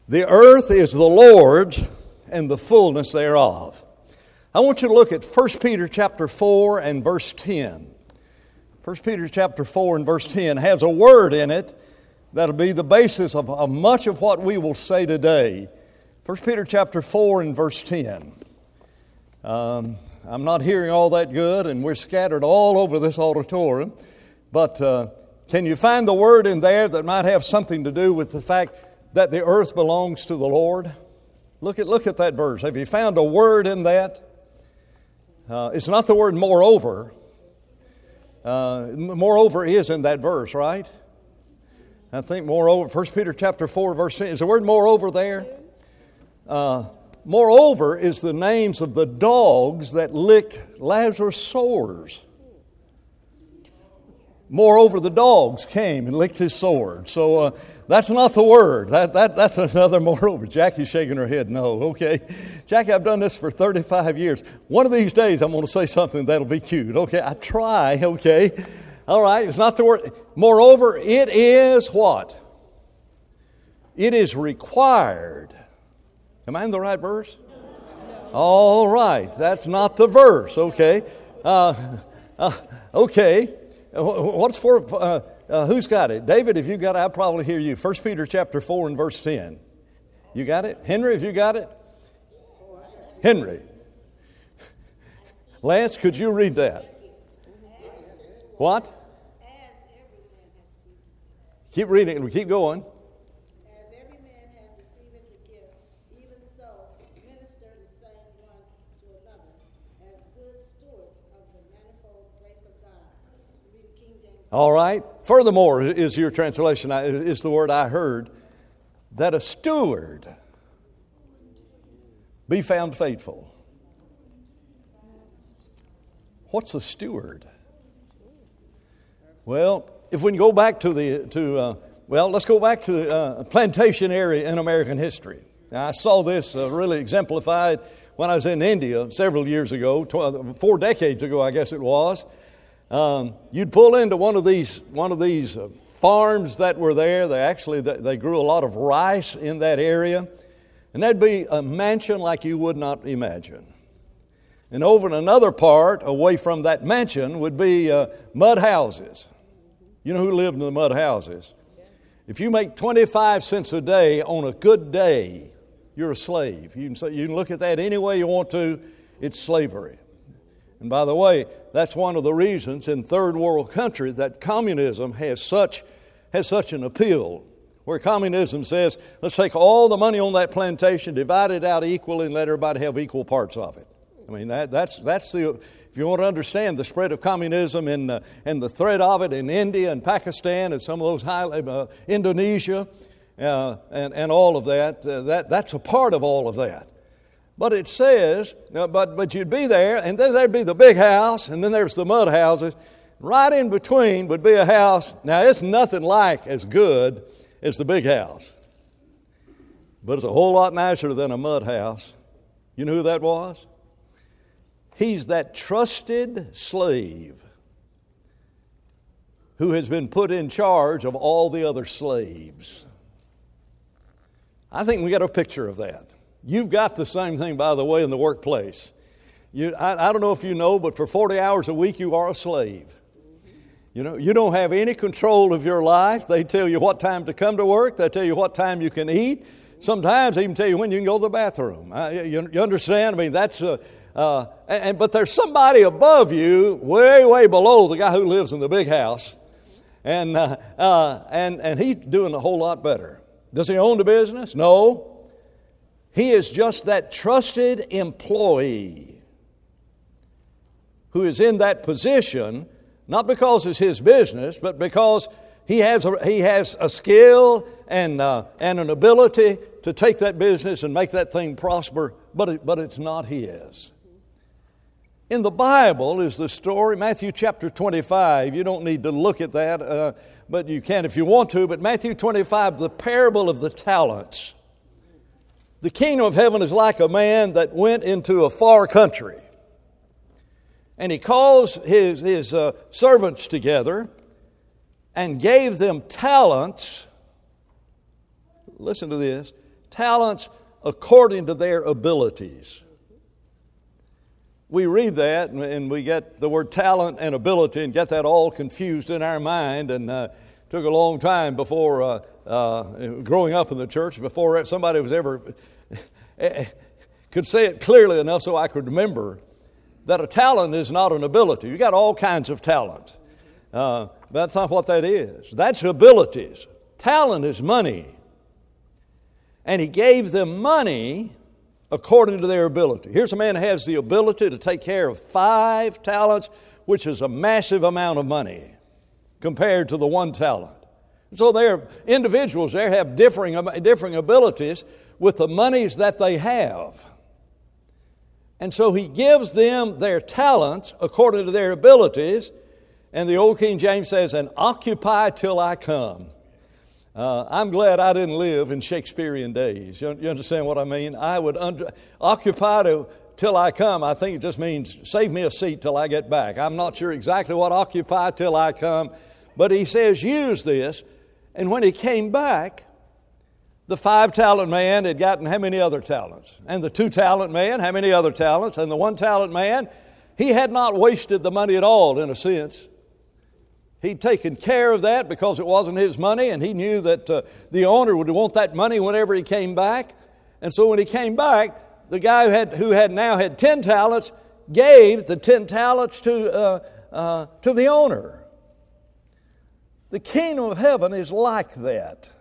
The earth is the Lord's and the fullness thereof. I want you to look at 1 Peter chapter 4 and verse 10. 1 Peter chapter 4 and verse 10 has a word in it that'll be the basis of much of what we will say today. 1 Peter chapter 4 and verse 10. I'm not hearing all that good, and we're scattered all over this auditorium. But can you find the word in there that might have something to do with the fact that the earth belongs to the Lord? Look at that verse. Have you found a word in that? It's not the word moreover. Moreover is in that verse, right? I think moreover, 1 Peter chapter 4, verse 10. Is the word moreover there? Moreover is the names of the dogs that licked Lazarus' sores. Moreover, the dogs came and licked his sword. So that's not the word. That's another moreover. Jackie's shaking her head. No, okay. Jackie, I've done this for 35 years. One of these days I'm going to say something that'll be cute. Okay, I try, okay. All right, it's not the word. Moreover, it is what? It is required. Am I in the right verse? All right, that's not the verse, okay. Okay. What's for, who's got it? David, if you got it, I'll probably hear you. 1 Peter chapter 4 and verse 10. You got it? Henry, if you got it? Henry. Lance, could you read that? What? Keep reading. Keep going. As every man hath received the gift, even so minister the same one to another, as good stewards of the manifold grace of God. Read the King James. All right. Furthermore is your translation, is the word I heard, that a steward be found faithful. What's a steward? Well, if we can go back let's go back to the plantation area in American history. Now, I saw this really exemplified when I was in India several years ago, 4 decades ago, I guess it was. You'd pull into one of these farms that were there. They grew a lot of rice in that area, and that'd be a mansion like you would not imagine. And over in another part, away from that mansion, would be mud houses. You know who lived in the mud houses? If you make 25 cents a day on a good day, you're a slave. You can look at that any way you want to. It's slavery. And by the way, that's one of the reasons in third world countries that communism has such an appeal. Where communism says, let's take all the money on that plantation, divide it out equally, and let everybody have equal parts of it. I mean, that's the... If you want to understand the spread of communism and the threat of it in India and Pakistan and some of those Indonesia and all of that's a part of all of that. But it says, but you'd be there, and then there'd be the big house, and then there's the mud houses. Right in between would be a house. Now, it's nothing like as good as the big house, but it's a whole lot nicer than a mud house. You know who that was? He's that trusted slave who has been put in charge of all the other slaves. I think we got a picture of that. You've got the same thing, by the way, in the workplace. I don't know if you know, but for 40 hours a week you are a slave. You know, you don't have any control of your life. They tell you what time to come to work. They tell you what time you can eat. Sometimes they even tell you when you can go to the bathroom. You understand? I mean, that's... but there's somebody above you, way below the guy who lives in the big house, and he's doing a whole lot better. Does he own the business? No. He is just that trusted employee who is in that position, not because it's his business, but because he has a skill and an ability to take that business and make that thing prosper, but it's not his. In the Bible is the story, Matthew chapter 25. You don't need to look at that, but you can if you want to. But Matthew 25, the parable of the talents. The kingdom of heaven is like a man that went into a far country. And he calls his servants together and gave them talents. Listen to this. talents according to their abilities. We read that and we get the word talent and ability and get that all confused in our mind, and took a long time before, growing up in the church, before somebody was ever could say it clearly enough so I could remember that a talent is not an ability. You got all kinds of talent. That's not what that is. That's abilities. Talent is money. And he gave them money according to their ability. Here's a man who has the ability to take care of 5 talents, which is a massive amount of money compared to the 1 talent. So there, individuals there have differing abilities with the monies that they have. And so he gives them their talents according to their abilities. And the old King James says, and occupy till I come. I'm glad I didn't live in Shakespearean days. You understand what I mean? I would occupy till I come. I think it just means save me a seat till I get back. I'm not sure exactly what occupy till I come. But he says use this. And when he came back, the 5-talent man had gotten how many other talents? And the 2-talent man, how many other talents? And the 1-talent man, he had not wasted the money at all, in a sense. He'd taken care of that because it wasn't his money, and he knew that the owner would want that money whenever he came back. And so when he came back, the guy who had now had 10 talents gave the 10 talents to the owner. The kingdom of heaven is like that.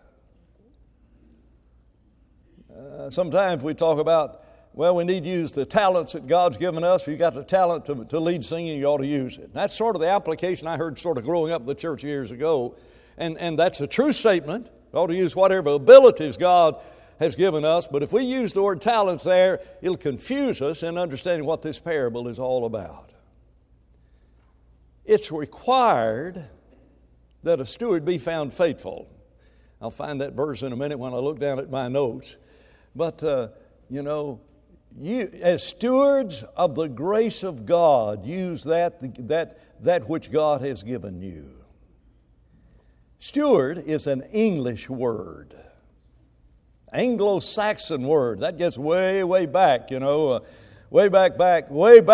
Sometimes we talk about, well, we need to use the talents that God's given us. If you've got the talent to lead singing, you ought to use it. That's sort of the application I heard sort of growing up in the church years ago. And that's a true statement. We ought to use whatever abilities God has given us. But if we use the word talents there, it'll confuse us in understanding what this parable is all about. It's required that a steward be found faithful. I'll find that verse in a minute when I look down at my notes. But, you as stewards of the grace of God, use that which God has given you. Steward is an English word, Anglo-Saxon word. That gets way, way back, way back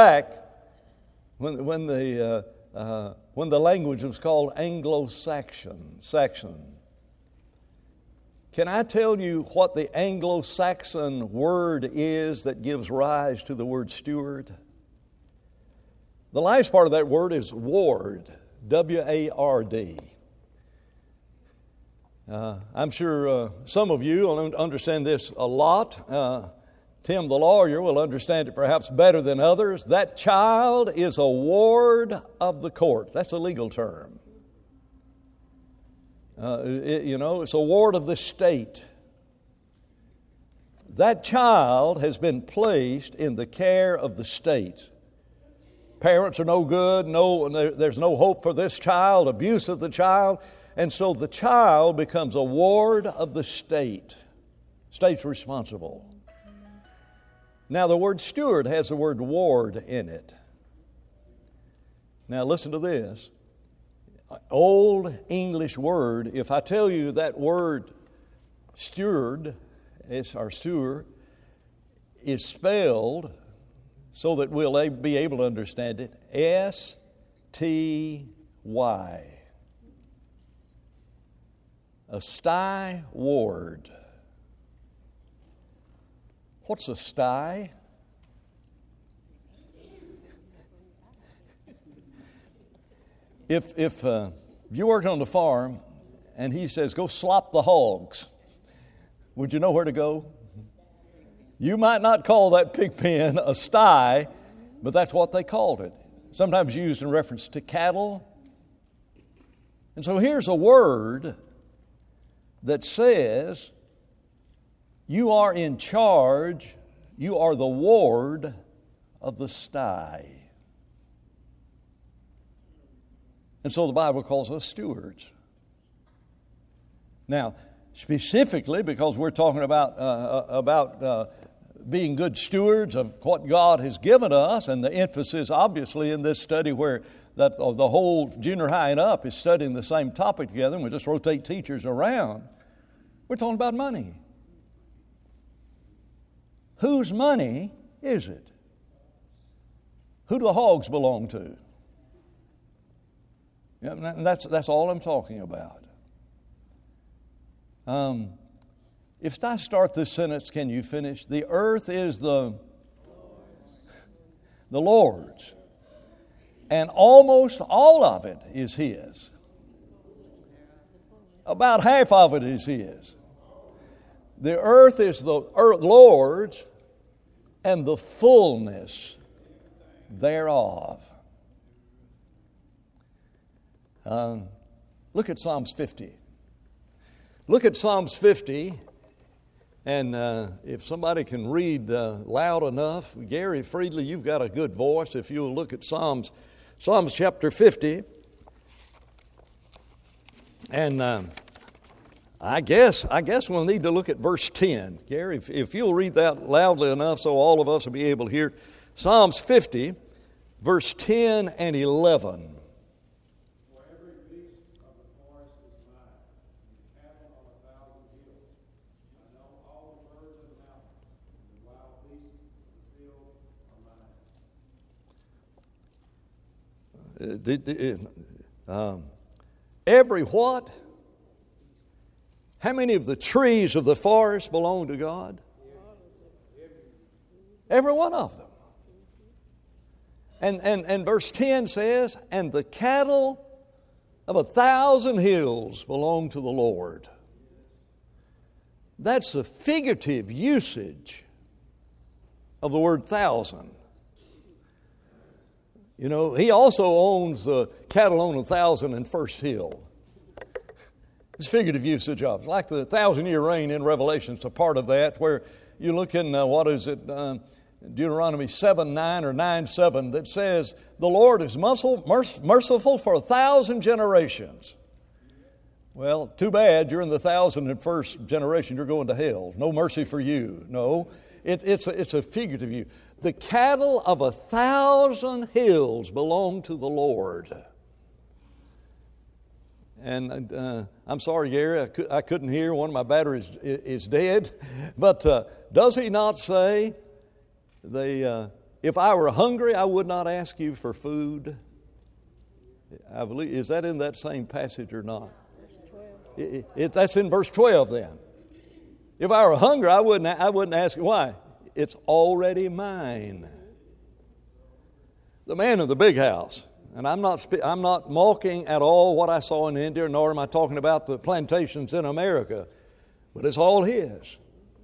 when the language was called Anglo-Saxon. Can I tell you what the Anglo-Saxon word is that gives rise to the word steward? The last part of that word is ward, W-A-R-D. I'm sure some of you will understand this a lot. Tim the lawyer will understand it perhaps better than others. That child is a ward of the court. That's a legal term. It's a ward of the state. That child has been placed in the care of the state. Parents are no good. There's no hope for this child, abuse of the child. And so the child becomes a ward of the state. State's responsible. Now the word steward has the word ward in it. Now listen to this. Old English word, if I tell you that word steward, steward, is spelled so that we'll be able to understand it, S-T-Y. A sty ward. What's a sty? If you worked on the farm and he says, go slop the hogs, would you know where to go? You might not call that pig pen a sty, but that's what they called it. Sometimes used in reference to cattle. And so here's a word that says you are in charge, you are the ward of the sty. And so the Bible calls us stewards. Now, specifically, because we're talking about being good stewards of what God has given us, and the emphasis, obviously, in this study where the whole junior high and up is studying the same topic together, and we just rotate teachers around, we're talking about money. Whose money is it? Who do the hogs belong to? Yeah, that's all I'm talking about. If I start this sentence, can you finish? The earth is the Lord's, and almost all of it is His. About half of it is His. The earth is the Lord's, and the fullness thereof. Look at Psalms 50. Look at Psalms 50, and if somebody can read loud enough, Gary Friedley, you've got a good voice. If you'll look at Psalms chapter 50, and I guess we'll need to look at verse 10. Gary, if you'll read that loudly enough so all of us will be able to hear. Psalms 50, verse 10 and 11. Every what? How many of the trees of the forest belong to God? Every one of them. And verse 10 says, and the cattle of 1,000 hills belong to the Lord. That's a figurative usage of the word thousand. You know, He also owns the cattle on 1,000 and First Hill. It's figurative usage of it. Like the 1,000-year reign in Revelation, it's a part of that, where you look in, Deuteronomy 7:9 or 9:7, that says, the Lord is merciful for 1,000 generations. Well, too bad you're in the 1,001st generation, you're going to hell. No mercy for you. No, it's a figurative use. The cattle of 1,000 hills belong to the Lord. And I'm sorry, Gary, I couldn't hear. One of my batteries is dead. But does He not say, if I were hungry, I would not ask you for food? I believe, is that in that same passage or not? That's in verse 12 then. If I were hungry, I wouldn't ask you. Why? It's already mine. The man in the big house, and I'm not mocking at all what I saw in India, nor am I talking about the plantations in America, but it's all his.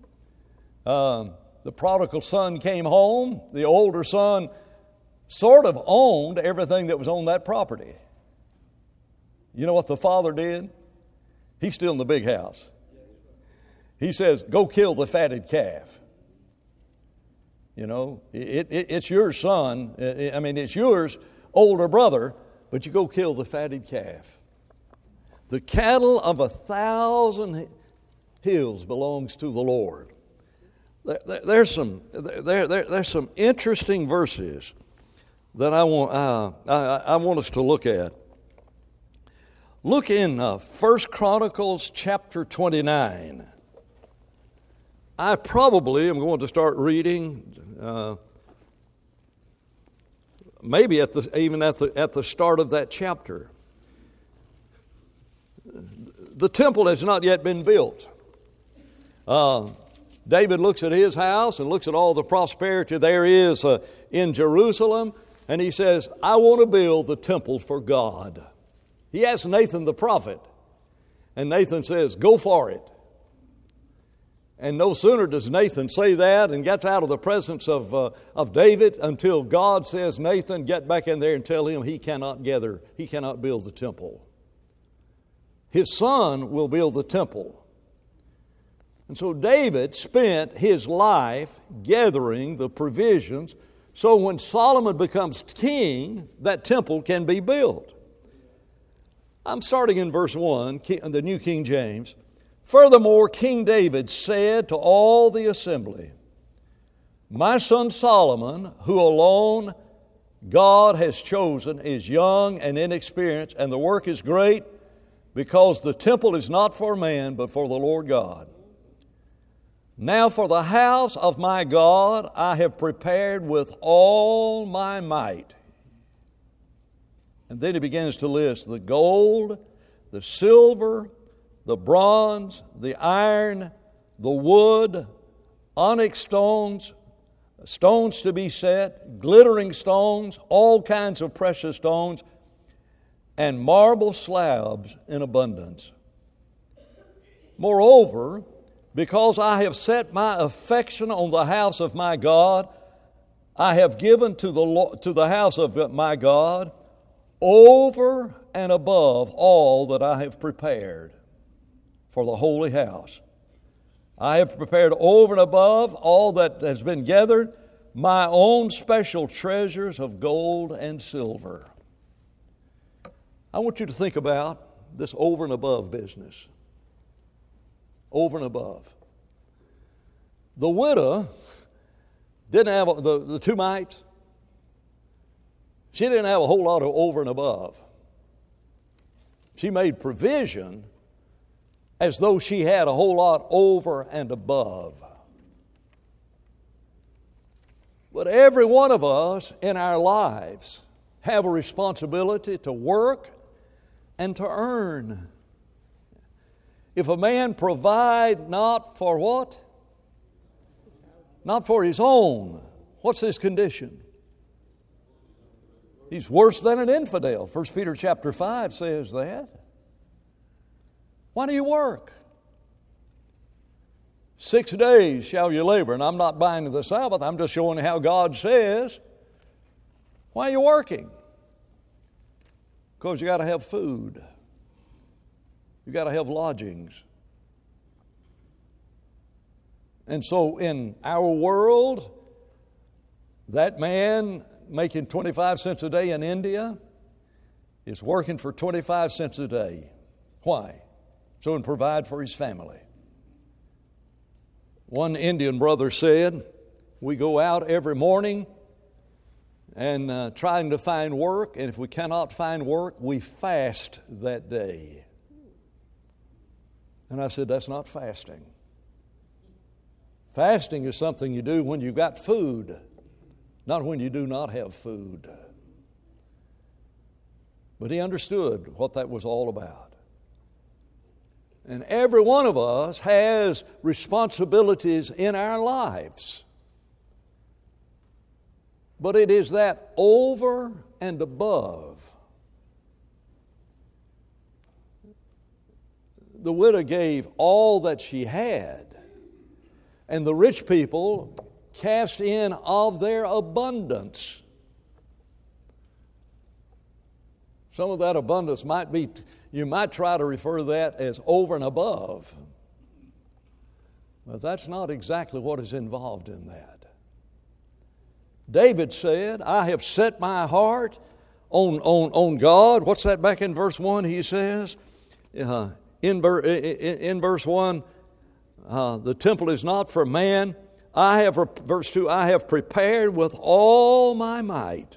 The prodigal son came home. The older son sort of owned everything that was on that property. You know what the father did? He's still in the big house. He says, go kill the fatted calf. You know, it's your son. It's yours, older brother, but you go kill the fatted calf. The cattle of 1,000 hills belongs to the Lord. There's some interesting verses that I want us to look at. Look in 1 Chronicles chapter 29. I probably am going to start reading maybe even at the start of that chapter. The temple has not yet been built. David looks at his house and looks at all the prosperity there is in Jerusalem, and he says, I want to build the temple for God. He asks Nathan the prophet, and Nathan says, go for it. And no sooner does Nathan say that and gets out of the presence of David until God says, Nathan, get back in there and tell him he cannot build the temple. His son will build the temple. And so David spent his life gathering the provisions so when Solomon becomes king, that temple can be built. I'm starting in verse 1, the New King James. Furthermore, King David said to all the assembly, my son Solomon, who alone God has chosen, is young and inexperienced, and the work is great, because the temple is not for man, but for the Lord God. Now for the house of my God I have prepared with all my might. And then he begins to list the gold, the silver, the bronze, the iron, the wood, onyx stones, stones to be set, glittering stones, all kinds of precious stones, and marble slabs in abundance. Moreover, because I have set my affection on the house of my God, I have given to the house of my God over and above all that I have prepared for the holy house. I have prepared over and above all that has been gathered, my own special treasures of gold and silver. I want you to think about this over and above business. Over and above. The widow didn't have the two mites. She didn't have a whole lot of over and above. She made provision as though she had a whole lot over and above. But every one of us in our lives have a responsibility to work and to earn. If a man provide not for what? Not for his own. What's his condition? He's worse than an infidel. 1 Peter chapter 5 says that. Why do you work? 6 days shall you labor. And I'm not buying the Sabbath. I'm just showing how God says. Why are you working? Because you got to have food. You got to have lodgings. And so in our world, that man making 25 cents a day in India is working for 25 cents a day. Why? So he can provide for his family. One Indian brother said, we go out every morning and trying to find work, and if we cannot find work, we fast that day. And I said, that's not fasting. Fasting is something you do when you've got food, not when you do not have food. But he understood what that was all about. And every one of us has responsibilities in our lives. But it is that over and above. The widow gave all that she had, and the rich people cast in of their abundance. Some of that abundance might be, you might try to refer that as over and above, but that's not exactly what is involved in that. David said, I have set my heart on God. What's that back in verse 1? He says, in verse 1, the temple is not for man. Verse 2, I have prepared with all my might.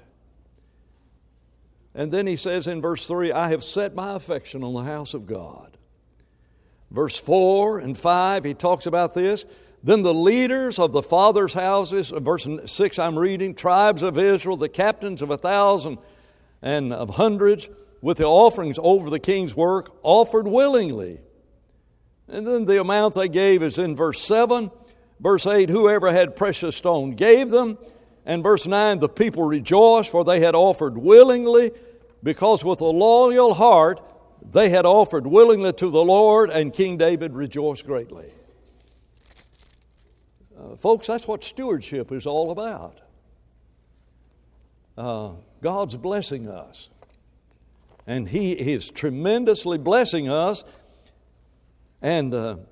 And then he says in verse 3, I have set my affection on the house of God. Verse 4 and 5, he talks about this. Then the leaders of the fathers' houses, verse 6 I'm reading, tribes of Israel, the captains of 1,000 and of hundreds, with the offerings over the king's work, offered willingly. And then the amount they gave is in verse 7. Verse 8, whoever had precious stone gave them. And verse 9, the people rejoiced, for they had offered willingly, because with a loyal heart they had offered willingly to the Lord, and King David rejoiced greatly. Folks, that's what stewardship is all about. God's blessing us. And He is tremendously blessing us. And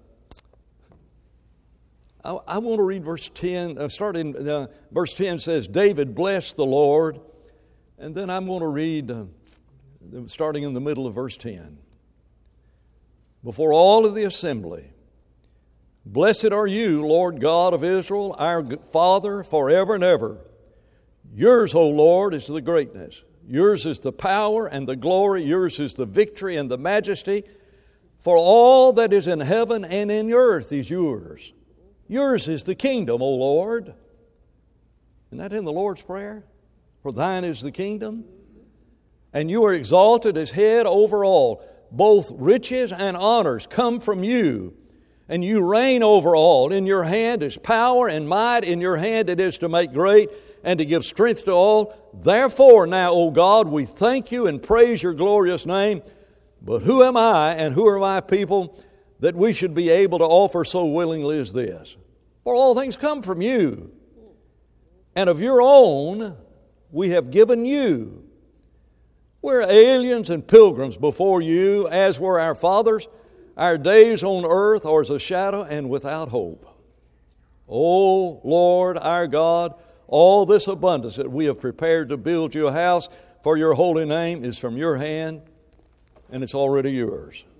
I want to read verse 10. Verse 10 says, David blessed the Lord. And then I'm going to read, starting in the middle of verse 10. Before all of the assembly, blessed are you, Lord God of Israel, our Father, forever and ever. Yours, O Lord, is the greatness. Yours is the power and the glory. Yours is the victory and the majesty. For all that is in heaven and in earth is yours. Yours is the kingdom, O Lord. Isn't that in the Lord's Prayer? For thine is the kingdom. And you are exalted as head over all. Both riches and honors come from you. And you reign over all. In your hand is power and might. In your hand it is to make great and to give strength to all. Therefore now, O God, we thank you and praise your glorious name. But who am I and who are my people that we should be able to offer so willingly as this? For all things come from you. And of your own we have given you. We're aliens and pilgrims before you, as were our fathers. Our days on earth are as a shadow and without hope. O Lord our God, all this abundance that we have prepared to build you a house for your holy name is from your hand, and it's already yours. Is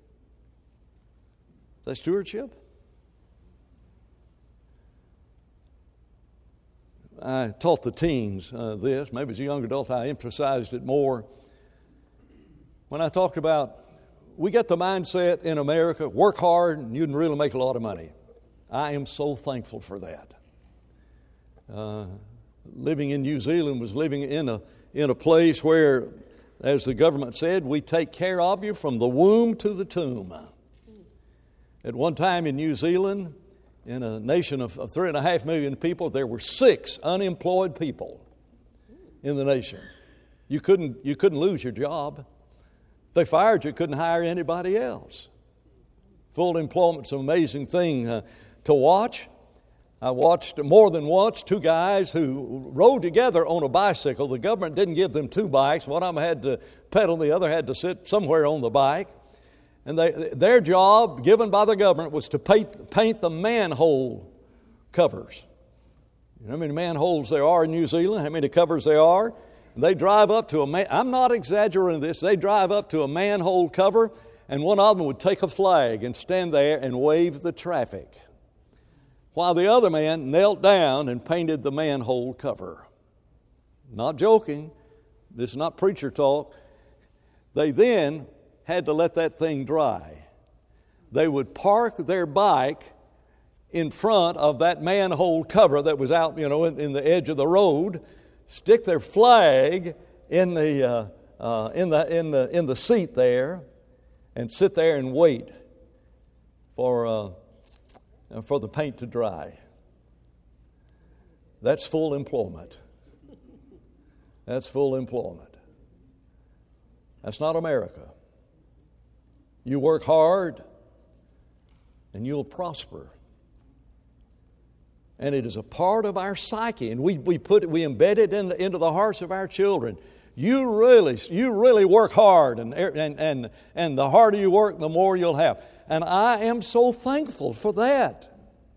that stewardship? I taught the teens this. Maybe as a young adult I emphasized it more. When I talked about, we get the mindset in America, work hard and you can really make a lot of money. I am so thankful for that. Living in New Zealand was living in a place where, as the government said, we take care of you from the womb to the tomb. At one time in New Zealand, in a nation of 3.5 million people, there were 6 unemployed people in the nation. You couldn't lose your job. If they fired you, couldn't hire anybody else. Full employment's an amazing thing to watch. I watched more than once 2 guys who rode together on a bicycle. The government didn't give them 2 bikes. One of them had to pedal, the other had to sit somewhere on the bike. And their job, given by the government, was to paint the manhole covers. You know how many manholes there are in New Zealand, how many covers there are? And they drive up to I'm not exaggerating this, they drive up to a manhole cover, and one of them would take a flag and stand there and wave the traffic, while the other man knelt down and painted the manhole cover. Not joking, this is not preacher talk. They then had to let that thing dry. They would park their bike in front of that manhole cover that was out, in the edge of the road, stick their flag in the seat there, and sit there and wait for the paint to dry. That's full employment. That's full employment. That's not America. You work hard and you'll prosper. And it is a part of our psyche, and we embed it into the hearts of our children. You really work hard, and the harder you work, the more you'll have. And I am so thankful for that.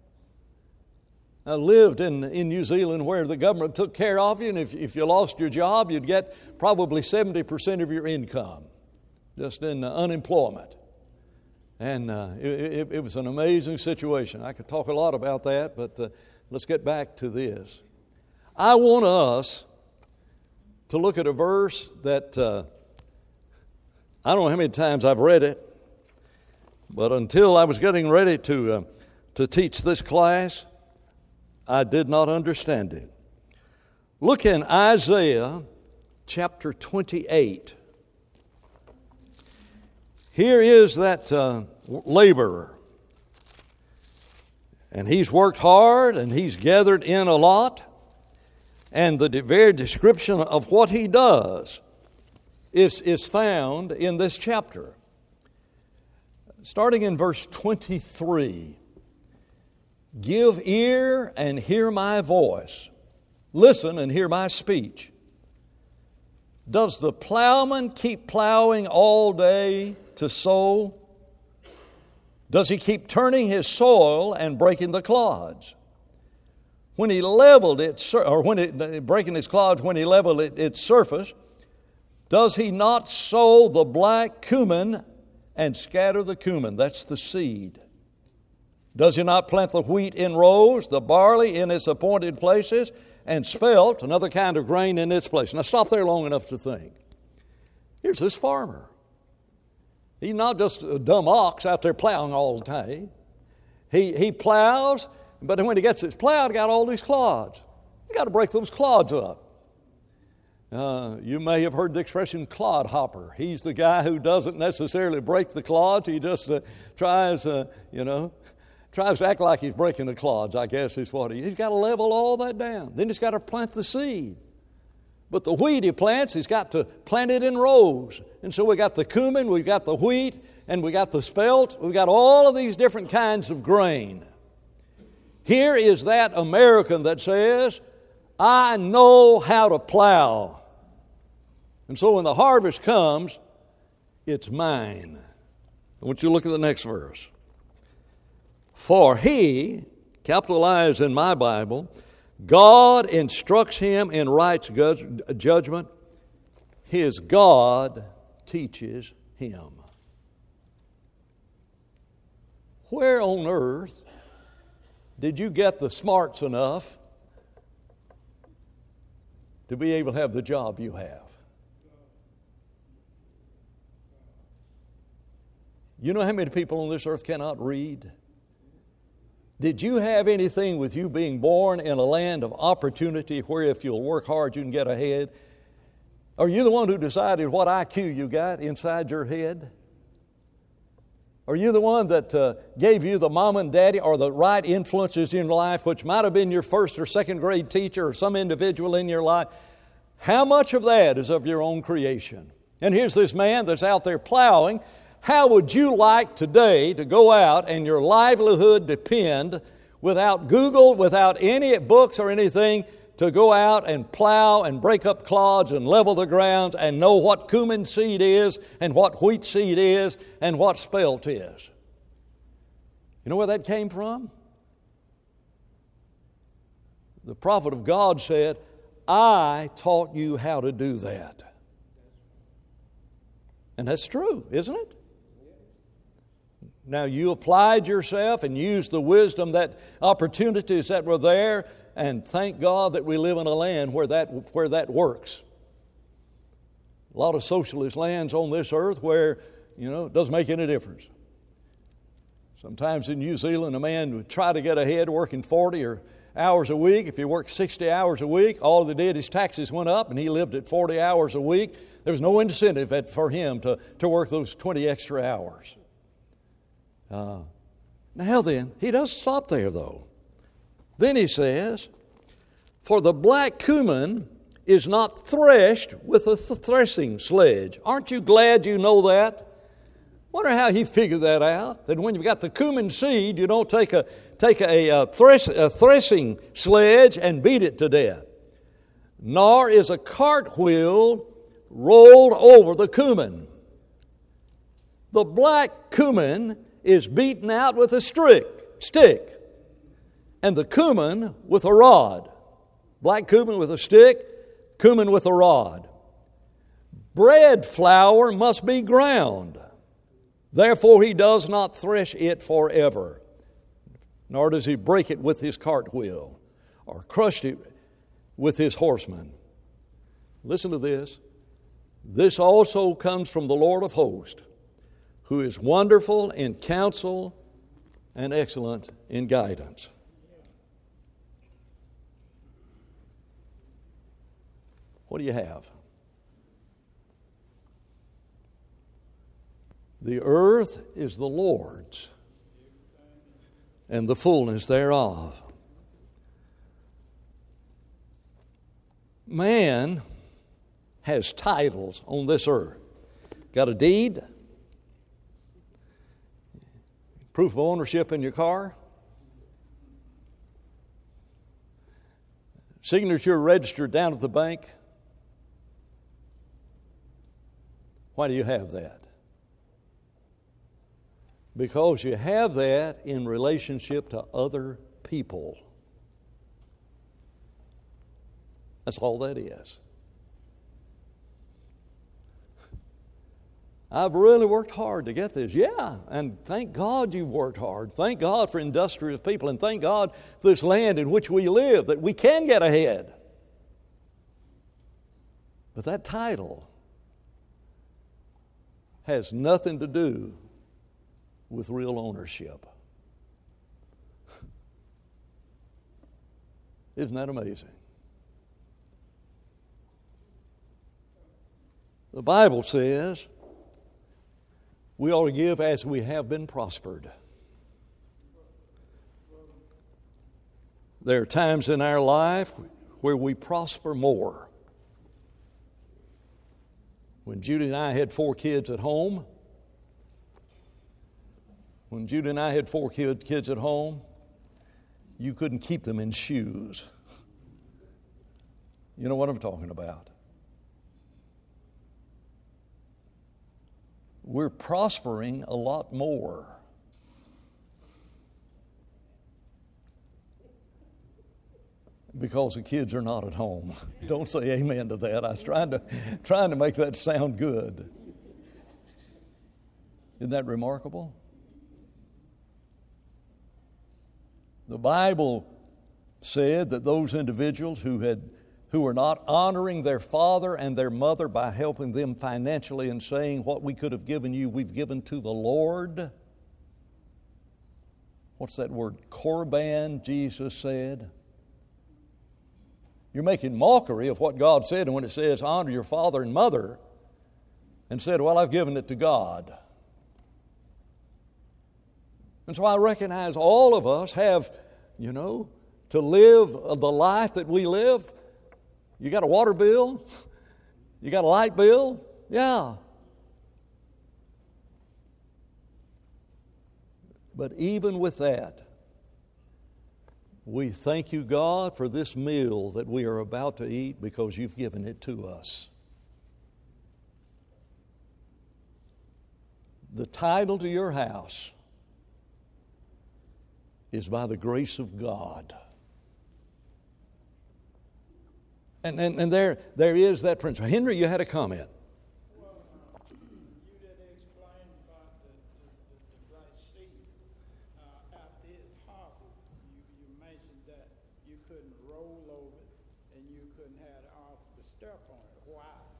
I lived in New Zealand where the government took care of you, and if you lost your job, you'd get probably 70% of your income just in unemployment. And it was an amazing situation. I could talk a lot about that, but let's get back to this. I want us to look at a verse that I don't know how many times I've read it, but until I was getting ready to teach this class, I did not understand it. Look in Isaiah chapter 28. Here is that laborer, and he's worked hard, and he's gathered in a lot, and the very description of what he does is found in this chapter. Starting in verse 23, give ear and hear my voice. Listen and hear my speech. Does the plowman keep plowing all day to sow? Does he keep turning his soil and breaking the clods? When he leveled breaking his clods, when he leveled its surface, does he not sow the black cumin and scatter the cumin? That's the seed. Does he not plant the wheat in rows, the barley in its appointed places, and spelt, another kind of grain, in its place? Now stop there long enough to think. Here's this farmer. He's not just a dumb ox out there plowing all the time. He plows, but then when he gets it plowed, got all these clods. You got to break those clods up. You may have heard the expression clod hopper. He's the guy who doesn't necessarily break the clods. He just tries to act like he's breaking the clods, I guess is what he's got to level all that down. Then he's got to plant the seed. But the wheat he plants, he's got to plant it in rows. And so we got the cumin, we got the wheat, and we got the spelt. We got all of these different kinds of grain. Here is that American that says, I know how to plow. And so when the harvest comes, it's mine. I want you to look at the next verse. For he, capitalized in my Bible, God instructs him in right's judgment. His God teaches him. Where on earth did you get the smarts enough to be able to have the job you have? You know how many people on this earth cannot read? Did you have anything with you being born in a land of opportunity where if you'll work hard you can get ahead? Are you the one who decided what IQ you got inside your head? Are you the one that gave you the mom and daddy or the right influences in your life, which might have been your first or second grade teacher or some individual in your life? How much of that is of your own creation? And here's this man that's out there plowing. How would you like today to go out and your livelihood depend, without Google, without any books or anything, to go out and plow and break up clods and level the ground and know what cumin seed is and what wheat seed is and what spelt is? You know where that came from? The prophet of God said, I taught you how to do that. And that's true, isn't it? Now, you applied yourself and used the wisdom, that opportunities that were there, and thank God that we live in a land where that works. A lot of socialist lands on this earth where, it doesn't make any difference. Sometimes in New Zealand, a man would try to get ahead working 40 hours a week. If he worked 60 hours a week, all they did, his taxes went up, and he lived at 40 hours a week. There was no incentive for him to work those 20 extra hours. Now then, he doesn't stop there though. Then he says, for the black cumin is not threshed with a threshing sledge. Aren't you glad you know that? Wonder how he figured that out, that when you've got the cumin seed, you don't take a threshing sledge and beat it to death. Nor is a cartwheel rolled over the cumin. The black cumin is beaten out with a stick, and the cumin with a rod. Black cumin with a stick, cumin with a rod. Bread flour must be ground. Therefore he does not thresh it forever, nor does he break it with his cartwheel, or crush it with his horsemen. Listen to this. This also comes from the Lord of hosts, who is wonderful in counsel and excellent in guidance. What do you have? The earth is the Lord's, and the fullness thereof. Man has titles on this earth. Got a deed, proof of ownership in your car, signature registered down at the bank. Why do you have that? Because you have that in relationship to other people. That's all that is. I've really worked hard to get this. Yeah, and thank God you've worked hard. Thank God for industrious people, and thank God for this land in which we live, that we can get ahead. But that title has nothing to do with real ownership. Isn't that amazing? The Bible says we ought to give as we have been prospered. There are times in our life where we prosper more. When Judy and I had 4 kids at home, you couldn't keep them in shoes. You know what I'm talking about. We're prospering a lot more. Because the kids are not at home. Don't say amen to that. I was trying to make that sound good. Isn't that remarkable? The Bible said that those individuals who were not honoring their father and their mother by helping them financially and saying, what we could have given you, we've given to the Lord. What's that word? Korban, Jesus said. You're making mockery of what God said, and when it says honor your father and mother, and said, well, I've given it to God. And so I recognize all of us have, to live the life that we live. You got a water bill? You got a light bill? Yeah. But even with that, we thank you, God, for this meal that we are about to eat because you've given it to us. The title to your house is by the grace of God. And there is that principle. Henry, you had a comment. Well, you did explain about the dry seed. After his harvest, you mentioned that you couldn't roll over it and you couldn't have the ox to step on it. Why?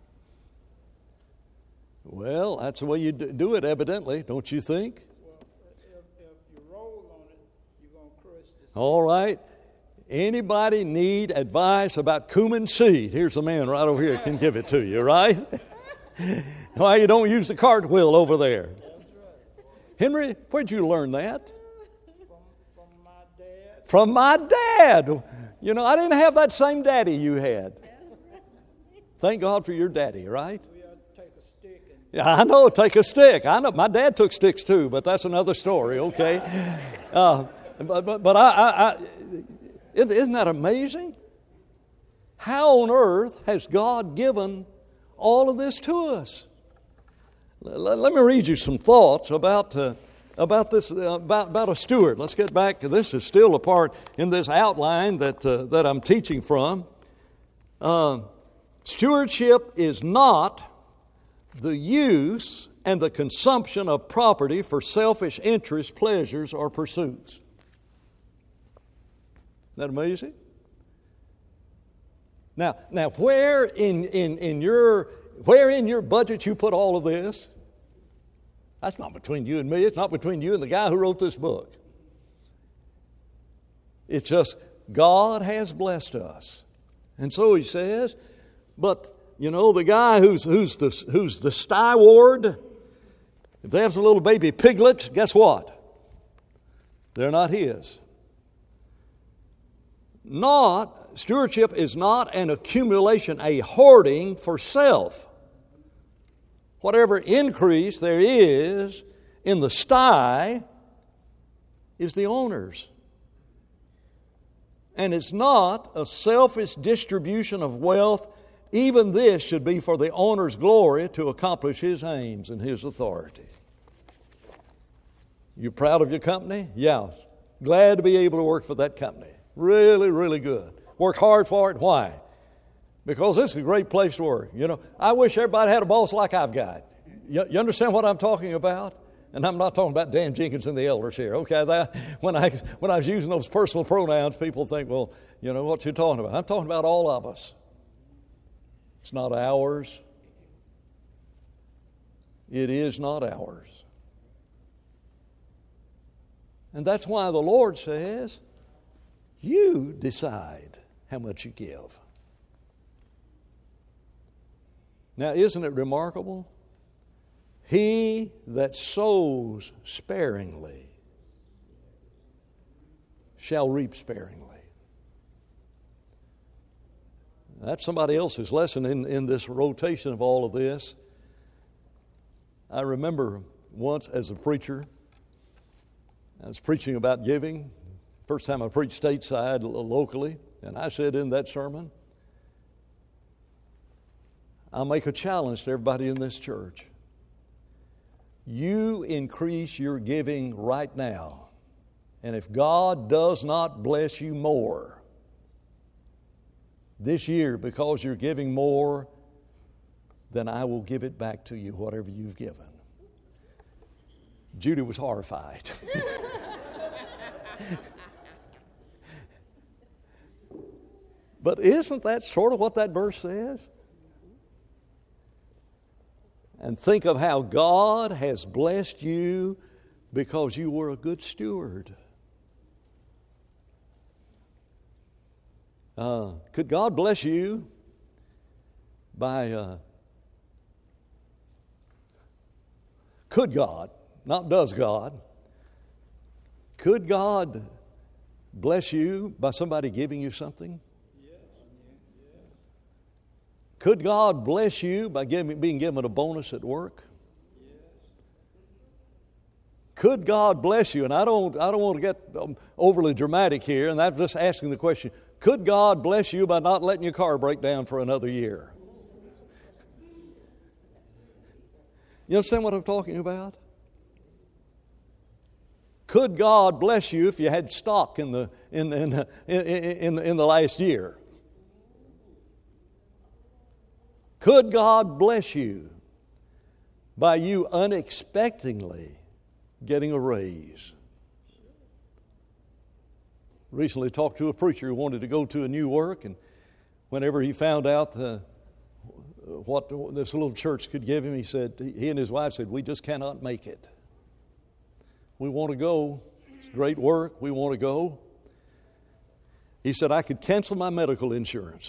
Well, that's the way you do it, evidently, don't you think? Well, if you roll on it, you're going to crush the seed. All right. Anybody need advice about cumin seed? Here's a man right over here can give it to you, right? Why you don't use the cartwheel over there? That's right. Henry, where'd you learn that? From my dad. From my dad. I didn't have that same daddy you had. Thank God for your daddy, right? We ought to take a stick and Yeah, I know, take a stick. I know, my dad took sticks too, but that's another story, okay? But isn't that amazing? How on earth has God given all of this to us? Let me read you some thoughts about this, about a steward. Let's get back to this. Is still a part in this outline that I'm teaching from. Stewardship is not the use and the consumption of property for selfish interests, pleasures, or pursuits. Isn't that amazing? Now, where in your budget you put all of this? That's not between you and me. It's not between you and the guy who wrote this book. It's just God has blessed us, and so He says. But the guy who's the styward, if they have some little baby piglets, guess what? They're not his. Stewardship is not an accumulation, a hoarding for self. Whatever increase there is in the sty is the owner's. And it's not a selfish distribution of wealth. Even this should be for the owner's glory to accomplish his aims and his authority. You proud of your company? Yeah. Glad to be able to work for that company. Really, really good. Work hard for it. Why? Because this is a great place to work. I wish everybody had a boss like I've got. You understand what I'm talking about? And I'm not talking about Dan Jenkins and the elders here. Okay, when I was using those personal pronouns, people think, well, what you talking about? I'm talking about all of us. It's not ours. It is not ours. And that's why the Lord says, you decide. how much you give. Now, isn't it remarkable? He that sows sparingly shall reap sparingly. That's somebody else's lesson in this rotation of all of this. I remember once as a preacher, I was preaching about giving. First time I preached stateside locally, and I said in that sermon, I'll make a challenge to everybody in this church. You increase your giving right now, and if God does not bless you more this year because you're giving more, then I will give it back to you, whatever you've given. Judy was horrified. But isn't that sort of what that verse says? And think of how God has blessed you because you were a good steward. Could God bless you by, could God, not does God, could God bless you by somebody giving you something? Could God bless you by being given a bonus at work? Could God bless you? And I don't want to get overly dramatic here, and I'm just asking the question, could God bless you by not letting your car break down for another year? You understand what I'm talking about? Could God bless you if you had stock in the last year? Could God bless you by you unexpectedly getting a raise? Recently talked to a preacher who wanted to go to a new work, and whenever he found out what this little church could give him, he and his wife said, we just cannot make it. We want to go. It's great work. We want to go. He said, I could cancel my medical insurance.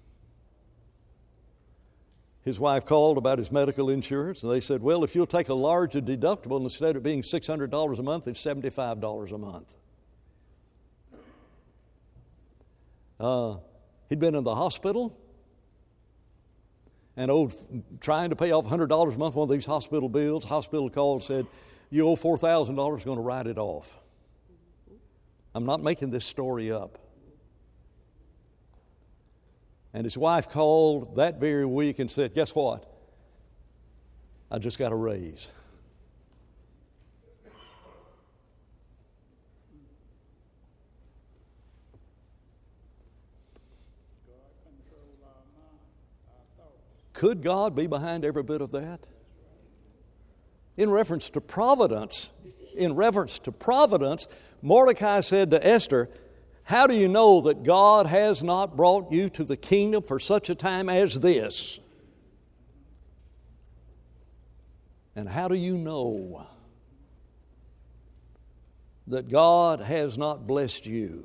His wife called about his medical insurance, and they said, well, if you'll take a larger deductible, instead of being $600 a month, it's $75 a month. He'd been in the hospital and trying to pay off $100 a month one of these hospital bills. Hospital called and said, you owe $4,000, going to write it off. I'm not making this story up. And his wife called that very week and said, guess what? I just got a raise. Could God be behind every bit of that? In reference to providence, Mordecai said to Esther, how do you know that God has not brought you to the kingdom for such a time as this? And how do you know that God has not blessed you?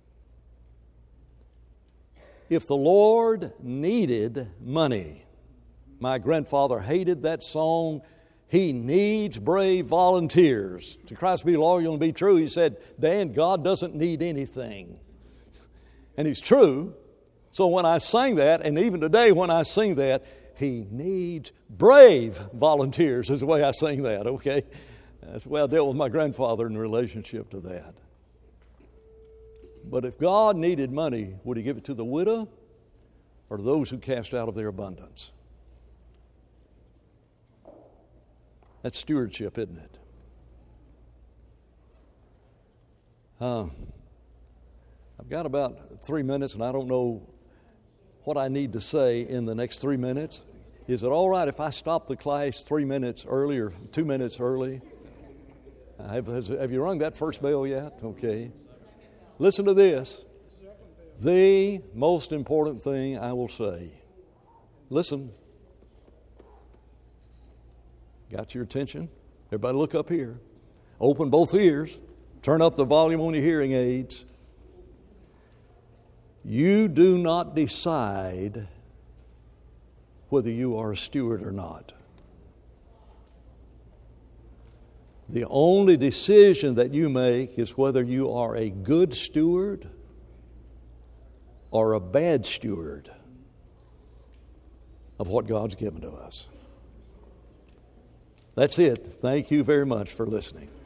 If the Lord needed money, my grandfather hated that song, He needs brave volunteers. To Christ be loyal and be true, he said, Dan, God doesn't need anything. And he's true. So when I sang that, and even today when I sing that, He needs brave volunteers is the way I sing that, okay? That's the way I dealt with my grandfather in relationship to that. But if God needed money, would He give it to the widow or to those who cast out of their abundance? That's stewardship, isn't it? I've got about 3 minutes, and I don't know what I need to say in the next 3 minutes. Is it all right if I stop the class 3 minutes early or 2 minutes early? Have you rung that first bell yet? Okay. Listen to this. The most important thing I will say. Listen. Got your attention? Everybody look up here. Open both ears. Turn up the volume on your hearing aids. You do not decide whether you are a steward or not. The only decision that you make is whether you are a good steward or a bad steward of what God's given to us. That's it. Thank you very much for listening.